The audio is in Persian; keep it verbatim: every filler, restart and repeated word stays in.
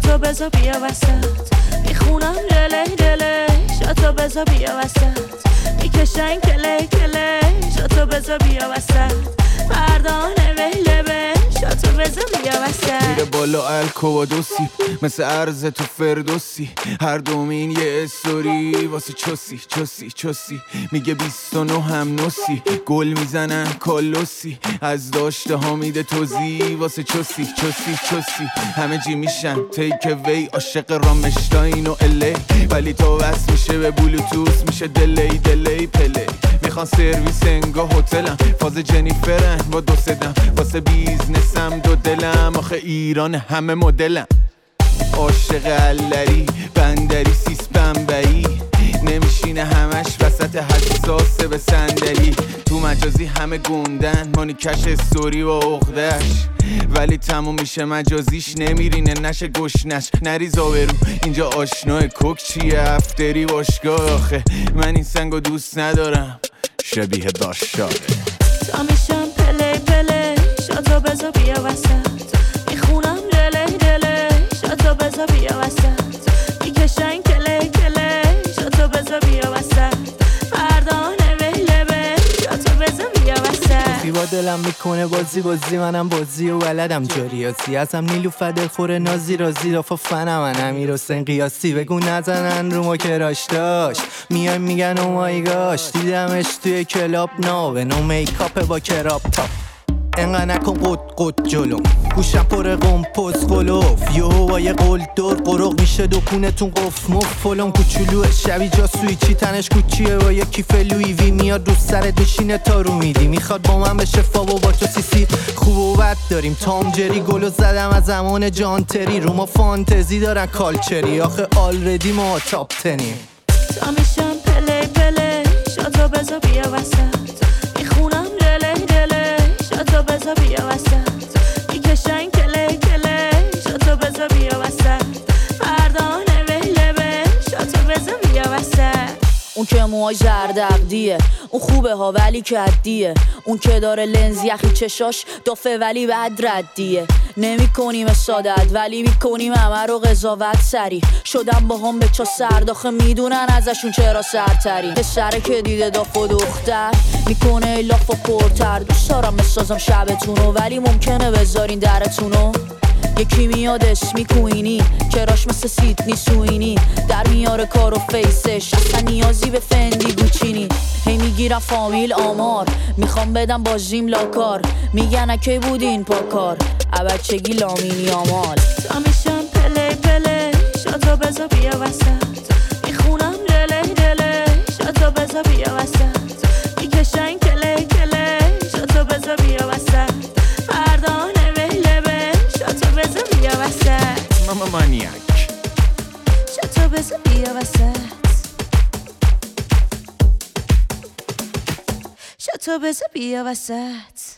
شاتو بزا بیا وسط میخونم دله دله شاتو بزا بیا وسط میکشن کله کله شاتو بزا بیا وسط مردانه ویله به شاتو بزا بیا وسط میره بالا الکوادوسی مثل عرض تو فردوسی هر دومین یه استوری واسه چوسی چوسی چوسی میگه بیست و نه هم نوسی گل میزنن کالوسی از داشته ها میده توزی واسه چوسی چوسی چوسی همه جی میشن تیک وی عاشق رامشتاین و الی ولی تو وصل میشه به بلوتوث میشه دلی دلی پلی میخوان سرویس انگا هتلم فاز جنیفرن با دو سدم واسه بیزنسم دو دلم آخه ایران همه مدلم عاشق علری بندری سیس بمبئی نمیشینه همش وسط حساسه به صندلی تو مجازی همه گوندن مانیکش استوری و عقدش ولی تموم میشه مجازیش نمیرینه نشه گشنش نریز آورو اینجا آشنای کوک چیه افتری باشگاه آخه من این سنگو دوست ندارم شبیه داشاره تا میشم پله پله شاتو بزا بیا وسط میخونم دله دله شاتو بزا بیا وسط میکشن کله کله شاتو بزا بیا وسط مردانه ویله به شاتو بزا بیا وسط با دلم میکنه بازی بازی منم بازی و ولدم جریاسی ازم نیلو فدر خوره نازی رازی دافا فنم من امیر حسین قیاسی بگو نزنن رو ما کراش داشت میای میگن او مای گاش دیدمش توی کلاب ناوه نو میکاپ با کراپ تاپ انقدر نکن قد قد جلوم گوشم پر قمپوز قلوف یهو با یه قل دور قرق میشه دکونتون قف مف فلان کوچولوه شبی جاسوی چی تنش کوچیه با یه کیف لوی وی میاد رو سرت میشینه تا رو میدی میخواد با من بشه فابو با تو سیسی خوب و بد داریم تام جری گلو زدم از زمان جانتری رو ما فانتزی دارن کالچری آخه آلردی ما تاپ تنیم تا میشم پله پله شاتو بزا بیا وسط میخونم دله دله شاتو بزا بیا وسط میکشن کله کله شاتو بزا بیا وسط مردانه ویله به شاتو بزا بیا وسط اون که موهای زردقدیه اون خوبه ها ولی کدیه اون که داره لنز یخی چشاش دافه ولی بد ردیه نمی کنیم سادت ولی میکنیم همه رو قضاوت سری شدم با هم به چا سرداخه میدونن ازشون چرا سرتری پسره که دیده داف و دختر میکنه لاف و پرتر دوست دارم بسازم شبتونو ولی ممکنه بذارین درتونو یکی میاد اسمی کوینی کراش مثل سیدنی سوینی در میاره کار و فیسش اصلا نیازی به فندی گوچینی هی میگیرم فامیل آمار میخوام بدم بازیم لاکار میگن اکی بودین پاکار بچگی لامینی آمال تا میشم پله پله شاتو بزا بیا وسط میخونم دله دله شاتو بزا بیا وسط میکشن کله کله شاتو بزا بیا وسط مردانه ویله به شاتو بزا بیا وسط ماما مانیاک شاتو بزا بیا وسط شاتو بزا بیا وسط